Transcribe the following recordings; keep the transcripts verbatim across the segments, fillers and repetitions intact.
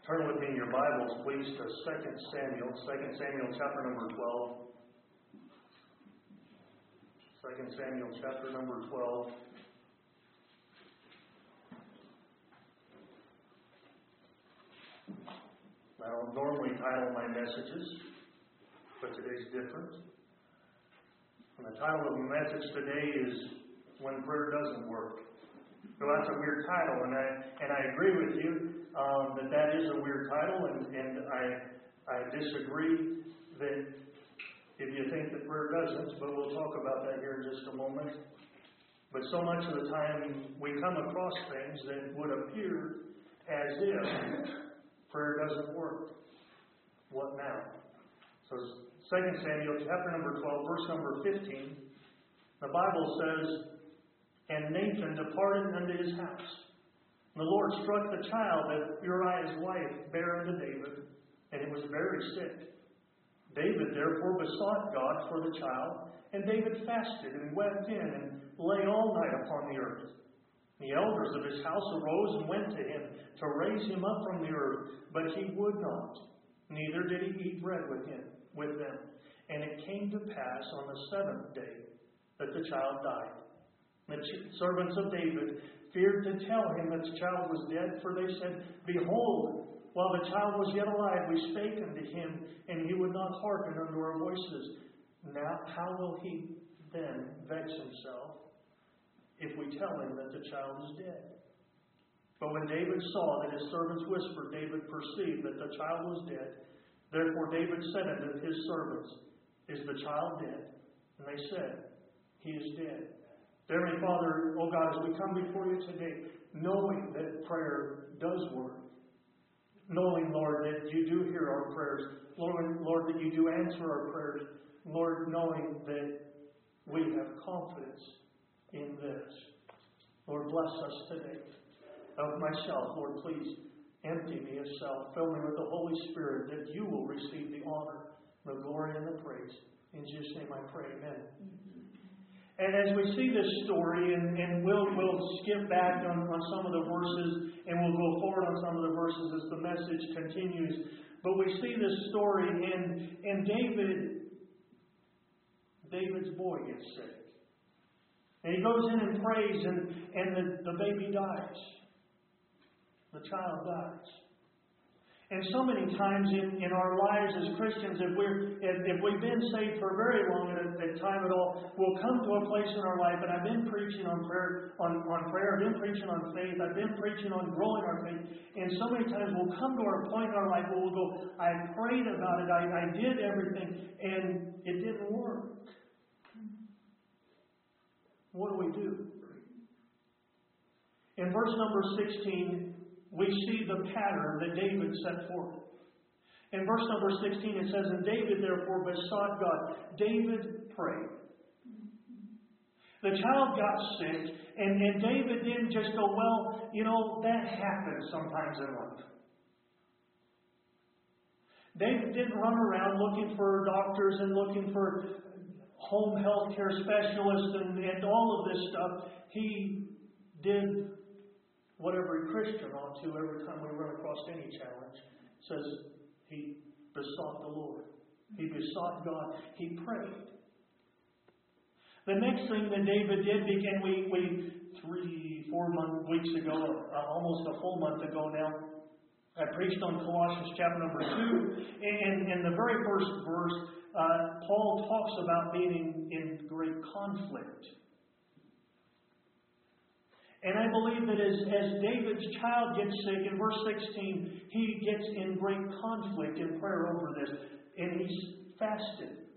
Turn with me in your Bibles, please, to Second Samuel, Second Samuel chapter number twelve. Second Samuel chapter number twelve. I don't normally title my messages, but today's different. And the title of the message today is When Prayer Doesn't Work. So that's a weird title, and I and I agree with you um, that that is a weird title, and, and I I disagree that if you think that prayer doesn't, but we'll talk about that here in just a moment. But so much of the time we come across things that would appear as if prayer doesn't work. What now? So Second Samuel chapter number twelve, verse number fifteen, the Bible says, "And Nathan departed unto his house. And the Lord struck the child that Uriah's wife bare unto David, and it was very sick. David therefore besought God for the child, and David fasted and wept in, and lay all night upon the earth. The elders of his house arose and went to him to raise him up from the earth, but he would not, neither did he eat bread with him with them. And it came to pass on the seventh day that the child died. The servants of David feared to tell him that the child was dead, for they said, Behold, while the child was yet alive, we spake unto him, and he would not hearken unto our voices. Now how will he then vex himself if we tell him that the child is dead? But when David saw that his servants whispered, David perceived that the child was dead. Therefore David said unto his servants, Is the child dead? And they said, He is dead. Dear Heavenly Father, oh God, as we come before you today, knowing that prayer does work, knowing, Lord, that you do hear our prayers, Lord, Lord, that you do answer our prayers, Lord, knowing that we have confidence in this. Lord, bless us today. Of myself, Lord, please empty me of self. Fill me with the Holy Spirit, that you will receive the honor, the glory, and the praise. In Jesus' name I pray, amen. Mm-hmm. And as we see this story, and, and we'll, we'll skip back on, on some of the verses, and we'll go forward on some of the verses as the message continues. But we see this story, and, and David, David's boy gets sick. And he goes in and prays, and, and the, the baby dies. The child dies. And so many times in, in our lives as Christians, if we're if, if we've been saved for very long at a time at all, we'll come to a place in our life, and I've been preaching on prayer, on, on prayer, I've been preaching on faith, I've been preaching on growing our faith, and so many times we'll come to our point in our life where we'll go, I prayed about it, I, I did everything, and it didn't work. What do we do? In verse number sixteen, we see the pattern that David set forth. In verse number sixteen, it says, And David therefore besought God. David prayed. The child got sick, and, and David didn't just go, well, you know, that happens sometimes in life. David didn't run around looking for doctors and looking for home health care specialists and, and all of this stuff. He did what every Christian ought to every time we run across any challenge. It says he besought the Lord. He besought God. He prayed. The next thing that David did began, we, we three, four month, weeks ago, uh, almost a full month ago now, I preached on Colossians chapter number two. And in the very first verse, uh, Paul talks about being in, in great conflict. And I believe that as, as David's child gets sick, in verse sixteen, he gets in great conflict in prayer over this. And he's fasted.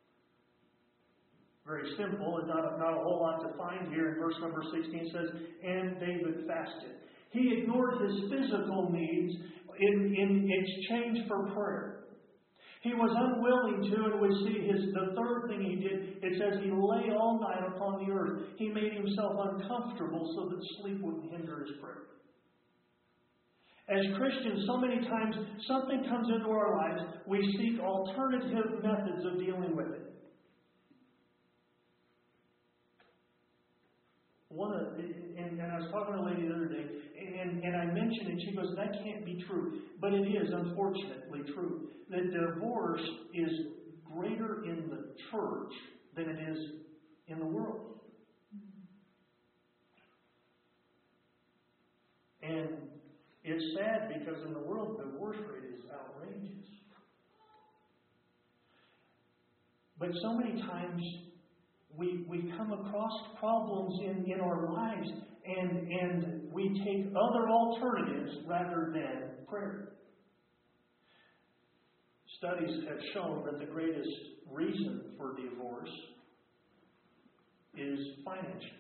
Very simple, and not, not a whole lot to find here. In verse number sixteen it says, And David fasted. He ignored his physical needs in, in exchange for prayer. He was unwilling to, and we see his the third thing he did, it says he lay all night upon the earth. He made himself uncomfortable so that sleep wouldn't hinder his prayer. As Christians, so many times something comes into our lives, we seek alternative methods of dealing with it. One of, and, and I was talking to a lady the other day, and, and I mentioned and she goes, that can't be true. But it is, unfortunately, true. That divorce is greater in the church than it is in the world. And it's sad because in the world, the divorce rate is outrageous. But so many times we we come across problems in, in our lives and, and we take other alternatives rather than prayer. Studies have shown that the greatest reason for divorce is financial.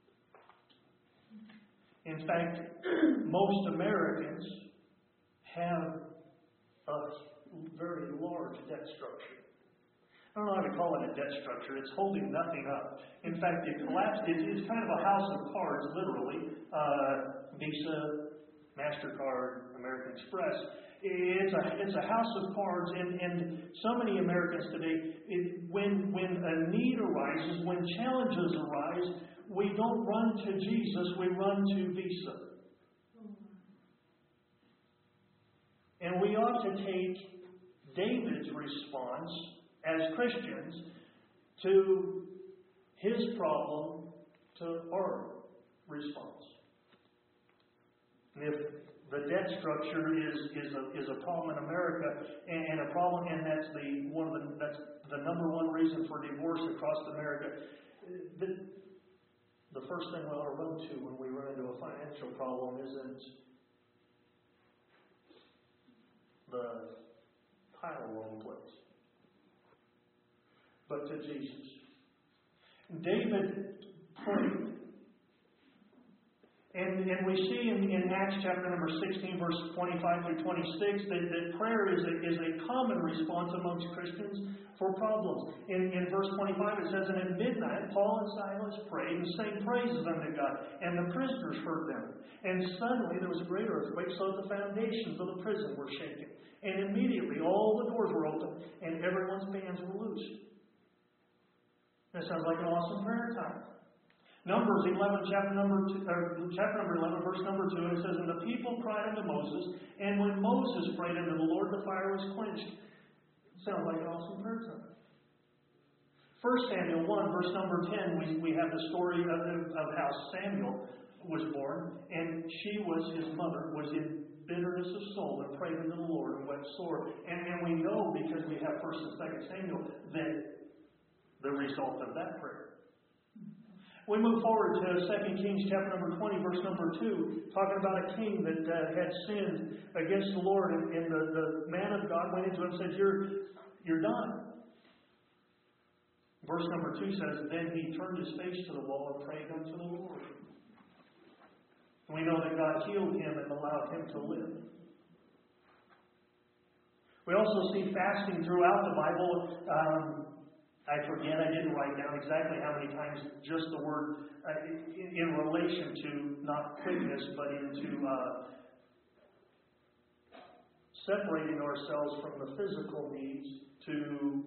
In fact, most Americans have a very large debt structure. I don't know how to call it a debt structure. It's holding nothing up. In fact, it collapsed. It is kind of a house of cards, literally. Uh, Visa, MasterCard, American Express. It's a it's a house of cards, and, and so many Americans today, it, when when a need arises, when challenges arise, we don't run to Jesus, we run to Visa. And we ought to take David's response as Christians to his problem to our response. And if the debt structure is is a is a problem in America, and, and a problem, and that's the one of the that's the number one reason for divorce across America. The, the first thing we ought to run to when we run into a financial problem isn't the tile loan place, but to Jesus. David prayed. And, and we see in, in Acts chapter number sixteen, verse twenty-five through twenty-six, that, that prayer is a, is a common response amongst Christians for problems. In, in verse twenty-five it says, and at midnight Paul and Silas prayed and sang praises unto God, and the prisoners heard them. And suddenly there was a great earthquake, so that the foundations of the prison were shaken. And immediately all the doors were opened, and everyone's bands were loosed. That sounds like an awesome prayer time. Numbers eleven, chapter number two, or chapter number eleven, verse number two, and it says, and the people cried unto Moses, and when Moses prayed unto the Lord, the fire was quenched. Sounds like an awesome prayer time. First Samuel one, verse number ten, we, we have the story of, of how Samuel was born, and she was, his mother, was in bitterness of soul and prayed unto the Lord and wept sore. And, and we know, because we have First and Second Samuel, that the result of that prayer. We move forward to Second Kings chapter number twenty, verse number two, talking about a king that uh, had sinned against the Lord, and, and the, the man of God went into him and said, You're, you're done. Verse number two says, then he turned his face to the wall and prayed unto the Lord. And we know that God healed him and allowed him to live. We also see fasting throughout the Bible. Um, I forget, I didn't write down exactly how many times just the word uh, in, in relation to not quickness, but into uh, separating ourselves from the physical needs to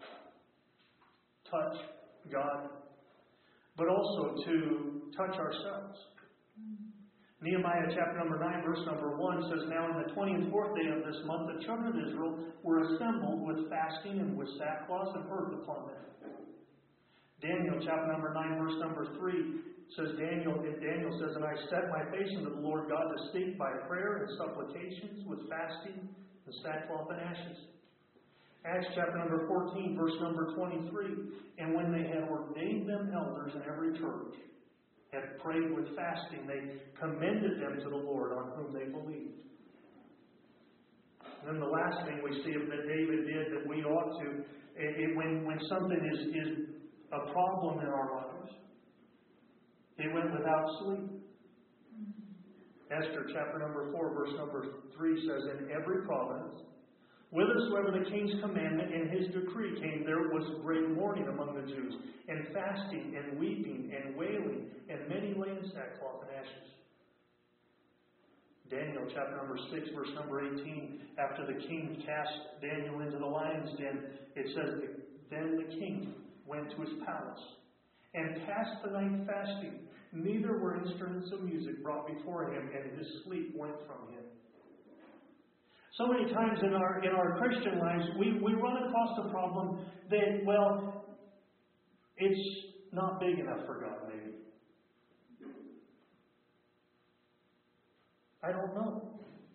touch God, but also to touch ourselves. Nehemiah chapter number nine, verse number one says, now in the twenty-fourth day of this month, the children of Israel were assembled with fasting and with sackcloth and earth upon them. Daniel chapter number nine, verse number three says, Daniel, Daniel says, and I set my face unto the Lord God to seek by prayer and supplications with fasting and sackcloth and ashes. Acts chapter number fourteen, verse number twenty-three, and when they had ordained them elders in every church, had prayed with fasting, they commended them to the Lord on whom they believed. And then the last thing we see that David did that we ought to, it, when, when something is, is a problem in our lives, he went without sleep. Esther chapter number four, verse number three says, in every province, whithersoever the king's commandment and his decree came, there was great mourning among the Jews, and fasting, and weeping, and wailing, and many lay in sackcloth and ashes. Daniel chapter number six, verse number eighteen, after the king cast Daniel into the lion's den, it says, then the king went to his palace, and passed the night fasting, Neither were instruments of music brought before him, and his sleep went from him. So many times in our in our Christian lives, we, we run across the problem that, well, it's not big enough for God, maybe. I don't know.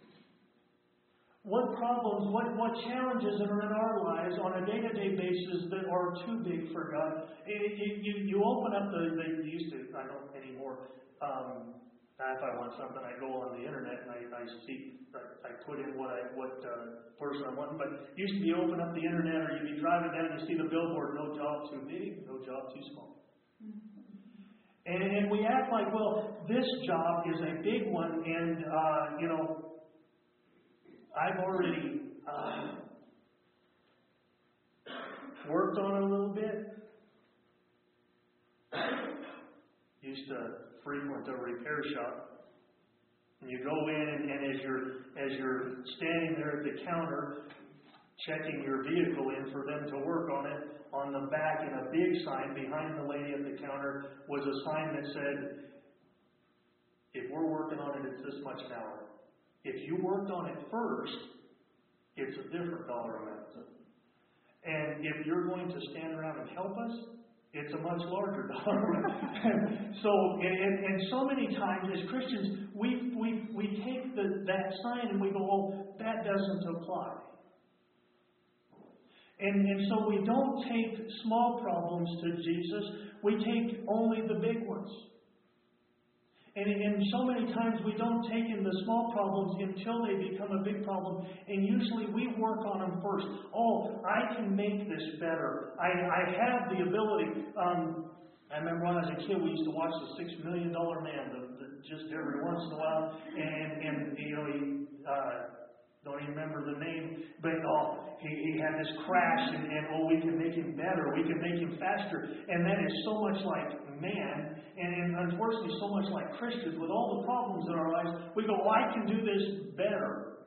What problems, what, what challenges are in our lives on a day-to-day basis that are too big for God? It, it, you, you open up the, they used to, I don't anymore, um, if I want something, I go on the internet and I, I see, I, I put in what I, what uh, person I want. But it used to be open up the internet, or you'd be driving down and you see the billboard, no job too big, no job too small. And, and we act like, well, this job is a big one, and, uh, you know, I've already uh, worked on it a little bit. Used to frequent a repair shop. And you go in, and, and as you're as you're standing there at the counter, checking your vehicle in for them to work on it, on the back in a big sign behind the lady at the counter was a sign that said, "If we're working on it, it's this much an hour. If you worked on it first, it's a different dollar amount. And if you're going to stand around and help us, it's a much larger dollar amount." So, and, and, and so many times as Christians, we we we take the, that sign and we go, "Oh, that doesn't apply." And, and so we don't take small problems to Jesus. We take only the big ones. And, and so many times we don't take in the small problems until they become a big problem. And usually we work on them first. Oh, I can make this better. I, I have the ability. Um, I remember when I was a kid, we used to watch the Six Million Dollar Man the, the, just every once in a while. And, and you know, he... Uh, Don't even remember the name, but oh, he, he had this crash, and, and oh, we can make him better, we can make him faster. And that is so much like man, and, and unfortunately so much like Christians, with all the problems in our lives, we go, "Well, I can do this better.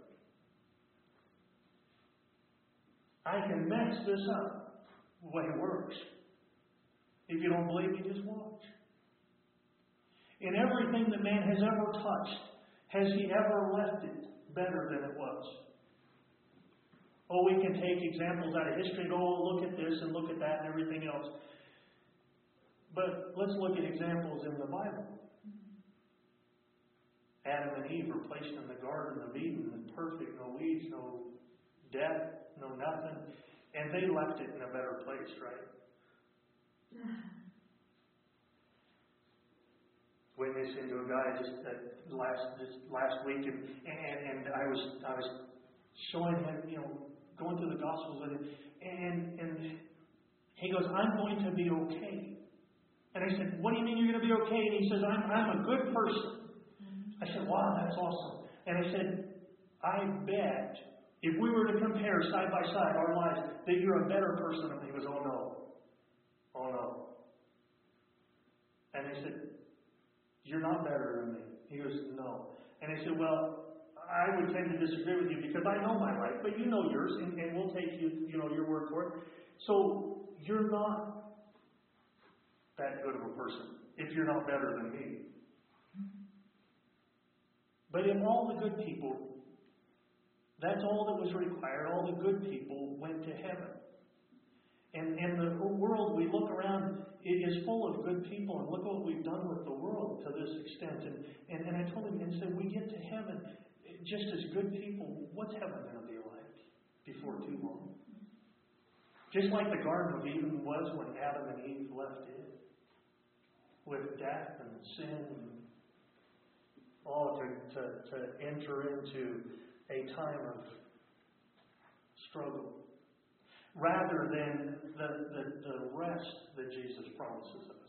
I can mess this up." The way it works. If you don't believe me, just watch. In everything that man has ever touched, has he ever left it better than it was? Oh, we can take examples out of history and go, "Oh, look at this and look at that and everything else." But let's look at examples in the Bible. Adam and Eve were placed in the Garden of Eden, perfect, no weeds, no death, no nothing. And they left it in a better place, right? Witnessing to a guy just uh, last just last week, and, and and I was I was showing him, you know, going through the Gospels with him, and and he goes, "I'm going to be okay." And I said, "What do you mean you're going to be okay?" And he says, "I'm I'm a good person." I said, "Wow, that's awesome." And I said, "I bet if we were to compare side by side our lives, that you're a better person." And he goes, "Oh no, oh no." And I said, "You're not better than me." He goes, "No." And I said, "Well, I would tend to disagree with you because I know my life, but you know yours, and, and we'll take you, you know, your word for it. So you're not that good of a person if you're not better than me." But if all the good people, that's all that was required, all the good people went to heaven. And, and the world, we look around, it is full of good people, and look what we've done with the world to this extent. And, and, and I told him, and said, we get to heaven just as good people. What's heaven going to be like before too long? Just like the Garden of Eden was when Adam and Eve left it, with death and sin, and all to, to, to enter into a time of struggle, rather than the, the, the rest that Jesus promises us.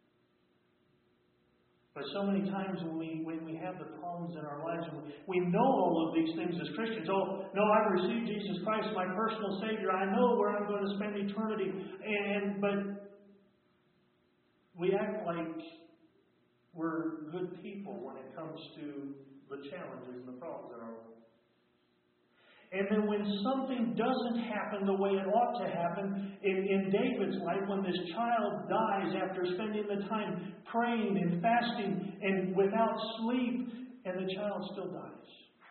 But so many times when we when we have the problems in our lives, and we know all of these things as Christians. Oh, no, I've received Jesus Christ, my personal Savior. I know where I'm going to spend eternity. And but we act like we're good people when it comes to the challenges and the problems in our life. And then when something doesn't happen the way it ought to happen, in, in David's life, when this child dies after spending the time praying and fasting and without sleep, and the child still dies.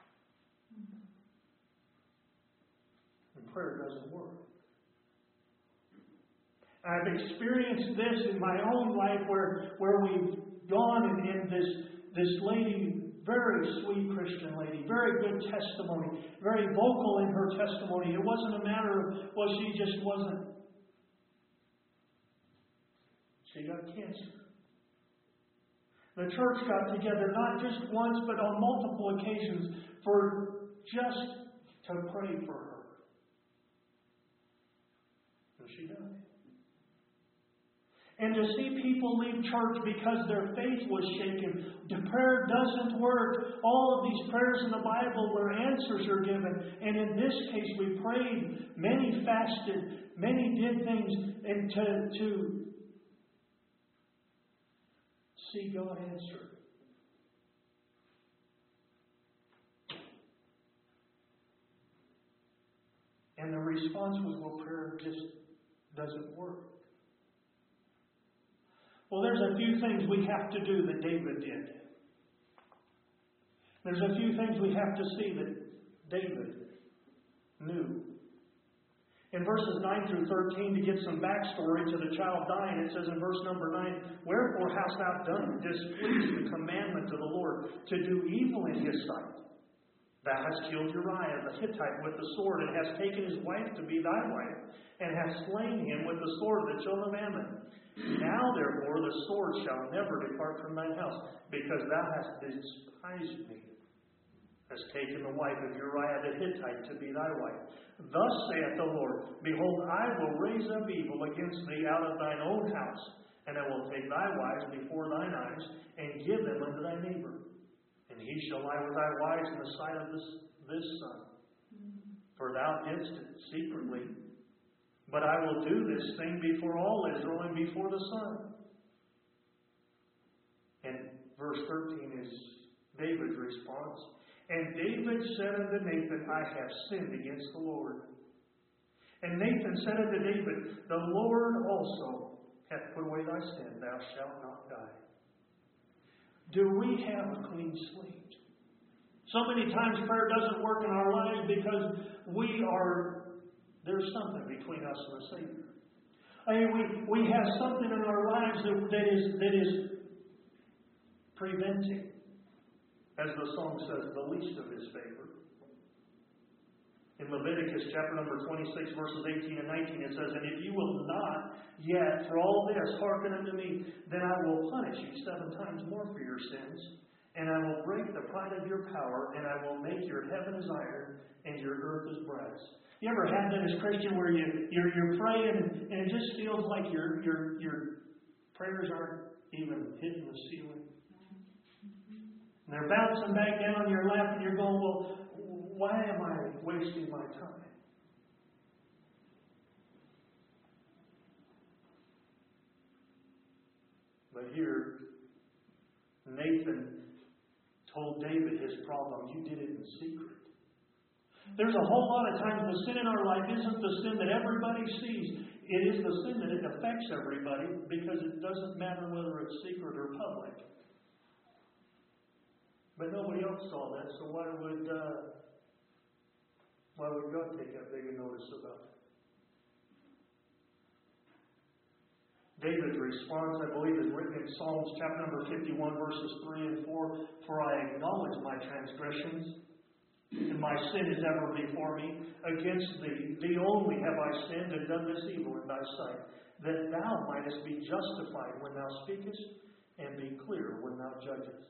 And prayer doesn't work. I've experienced this in my own life where, where we've gone and, and this, this lady, very sweet Christian lady, very good testimony, very vocal in her testimony. It wasn't a matter of, well, she just wasn't. She got cancer. The church got together not just once, but on multiple occasions for just to pray for her. And she died. And to see people leave church because their faith was shaken. The prayer doesn't work. All of these prayers in the Bible where answers are given. And in this case we prayed. Many fasted. Many did things. And to, to see God answer. And the response was, well, prayer just doesn't work. Well, there's a few things we have to do that David did. There's a few things we have to see that David knew. In verses nine through thirteen, to give some backstory to the child dying, it says in verse number nine, "Wherefore hast thou done displeased the commandment of the Lord, to do evil in his sight? Thou hast killed Uriah the Hittite with the sword, and hast taken his wife to be thy wife, and hast slain him with the sword of the children of Ammon. Now, therefore, the sword shall never depart from thine house, because thou hast despised me, hast taken the wife of Uriah the Hittite to be thy wife. Thus saith the Lord, Behold, I will raise up evil against thee out of thine own house, and I will take thy wives before thine eyes, and give them unto thy neighbor. And he shall lie with thy wives in the sight of this, this son. For thou didst it secretly. But I will do this thing before all Israel and before the sun." And verse thirteen is David's response. "And David said unto Nathan, I have sinned against the Lord. And Nathan said unto David, The Lord also hath put away thy sin, thou shalt not die." Do we have a clean slate? So many times prayer doesn't work in our lives because we are, there's something between us and the Savior. I mean, we, we have something in our lives that, that is that is preventing, as the song says, the least of His favor. In Leviticus chapter number twenty-six, verses eighteen and nineteen, it says, "And if you will not yet for all this hearken unto me, then I will punish you seven times more for your sins, and I will break the pride of your power, and I will make your heaven as iron, and your earth as brass." You ever had that as Christian where you, you're, you're praying and it just feels like your, your, your prayers aren't even hitting the ceiling? And they're bouncing back down on your lap and you're going, well, why am I wasting my time? But here, Nathan told David his problem. You did it in secret. There's a whole lot of times the sin in our life isn't the sin that everybody sees. It is the sin that it affects everybody because it doesn't matter whether it's secret or public. But nobody else saw that, so why would uh, why would God take that big a notice about it? David's response, I believe, is written in Psalms chapter number fifty-one, verses three and four. "For I acknowledge my transgressions, and my sin is ever before me. Against thee, thee only have I sinned and done this evil in thy sight, that thou mightest be justified when thou speakest, and be clear when thou judgest."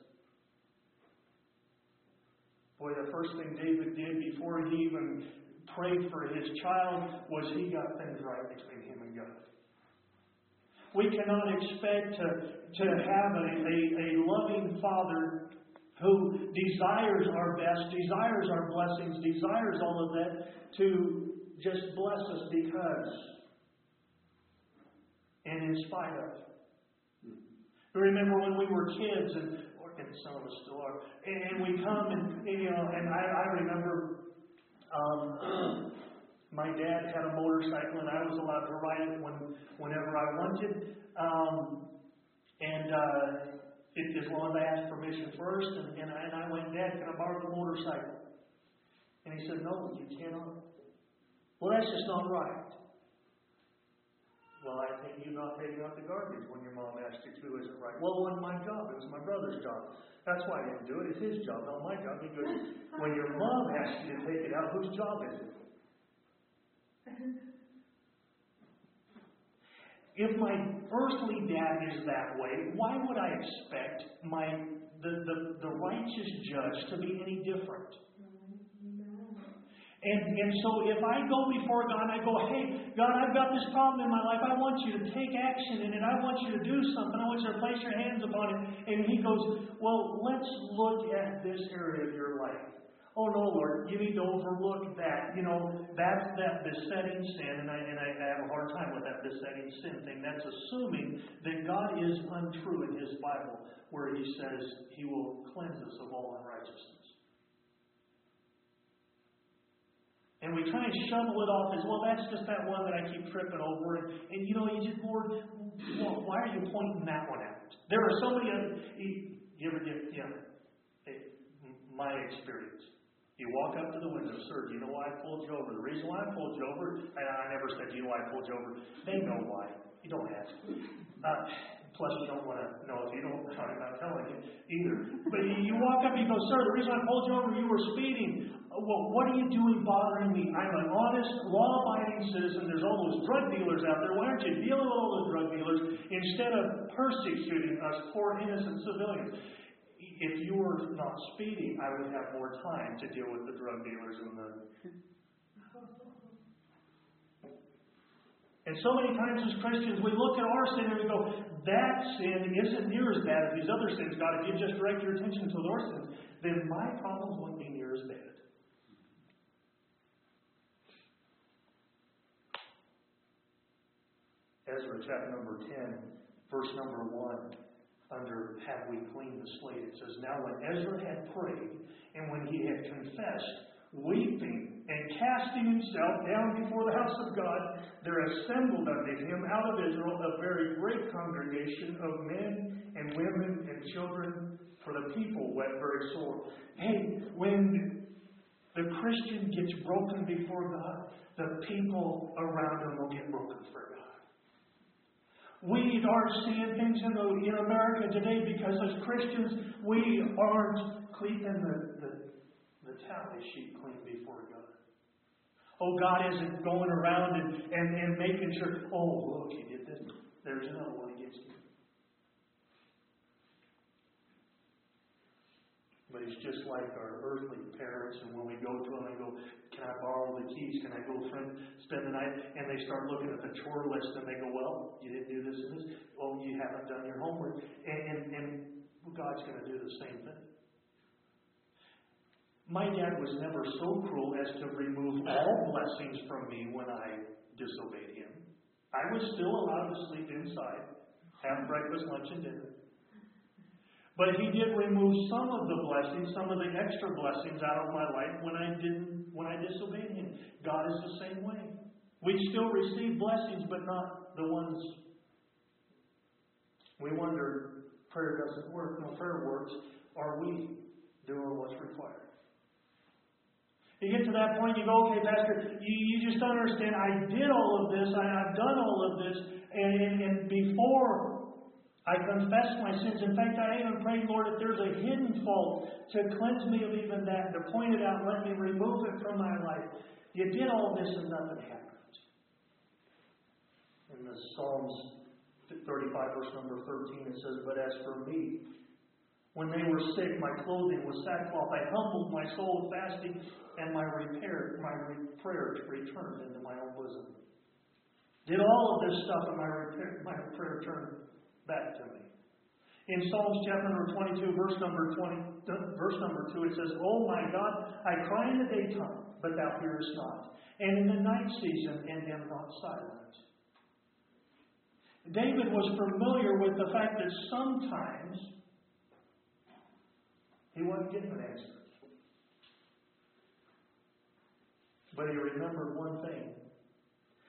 Boy, the first thing David did before he even prayed for his child was he got things right between him and God. We cannot expect to, to have a, a, a loving Father who desires our best, desires our blessings, desires all of that, to just bless us because and in spite of. We remember when we were kids, and, and some of us still are, and we come and, and you know, and I, I remember Um, my dad had a motorcycle, and I was allowed to ride it when, whenever I wanted. Um, and uh, it, as long as I asked permission first, and, and, I, and I went, Dad, can I borrow the motorcycle? And he said, no, you cannot. Well, that's just not right. Well, I think you're not taking out the garbage when your mom asked you to, isn't right. Well, it wasn't my job. It was my brother's job. That's why I didn't do it. It's his job, not my job. Because when your mom asks you to take it out, whose job is it? If my earthly dad is that way, why would I expect my the, the, the righteous judge to be any different? And, and so if I go before God and I go, hey, God, I've got this problem in my life. I want you to take action in it. I want you to do something. I want you to place your hands upon it. And He goes, well, let's look at this area of your life. Oh, no, Lord, you need to overlook that. You know, that's that besetting sin. And I, and I have a hard time with that besetting sin thing. That's assuming that God is untrue in His Bible, where He says He will cleanse us of all unrighteousness. And we try and shovel it off as, well, that's just that one that I keep tripping over. And, and you know, you just, Lord, well, why are you pointing that one out? There are so many, other, you, you ever get, you know, my experience. You walk up to the window, sir, do you know why I pulled you over? The reason why I pulled you over, I, I never said, do you know why I pulled you over? They know why. You don't ask. Uh, plus, you don't want to know if you don't, I'm not telling you either. But you walk up and you go, sir, the reason I pulled you over, you were speeding. Well, what are you doing bothering me? I'm an honest, law-abiding citizen. There's all those drug dealers out there. Why aren't you dealing with all those drug dealers instead of persecuting us poor innocent civilians? If you were not speeding, I would have more time to deal with the drug dealers and the... And so many times as Christians, we look at our sin and we go, that sin isn't near as bad as these other sins. God, if you just direct your attention to those sins, then my problems wouldn't be near as bad. Ezra chapter number ten, verse number one, under have we cleaned the slate, it says, now when Ezra had prayed, and when he had confessed, weeping and casting himself down before the house of God, there assembled unto him out of Israel a very great congregation of men and women and children, for the people wept very sore. Hey, when the Christian gets broken before God, the people around him will get broken for God. We aren't seeing things in, the, in America today because as Christians, we aren't keeping the, the, the tally sheet clean before God. Oh, God isn't going around and, and, and making sure, oh, look, he did this. There's another one against you. But it's just like our earthly parents, and when we go to them and go, can I borrow the keys? Can I go friend spend the night? And they start looking at the chore list and they go, well, you didn't do this and this. Well, you haven't done your homework. And, and, and God's going to do the same thing. My dad was never so cruel as to remove all blessings from me when I disobeyed him. I was still allowed to sleep inside, have breakfast, lunch, and dinner. But He did remove some of the blessings, some of the extra blessings out of my life when I didn't, when I disobeyed Him. God is the same way. We still receive blessings, but not the ones. We wonder, prayer doesn't work. No, prayer works. Are we doing what's required? You get to that point, you go, okay, Pastor, you, you just don't understand. I did all of this. I, I've done all of this. And, and, and before I confess my sins. In fact, I even prayed, Lord, if there's a hidden fault, to cleanse me of even that, to point it out, let me remove it from my life. You did all this and nothing happened. In the Psalms thirty-five, verse number thirteen, it says, but as for me, when they were sick, my clothing was sackcloth. I humbled my soul with fasting, and my repair, my re- prayer returned into my own bosom. Did all of this stuff, and my, repair, my prayer turned back to me. In Psalms chapter number twenty-two, verse number twenty, verse number two, it says, oh my God, I cry in the daytime, but thou hearest not, and in the night season, and am not silent. David was familiar with the fact that sometimes he wasn't getting an answer. But he remembered one thing.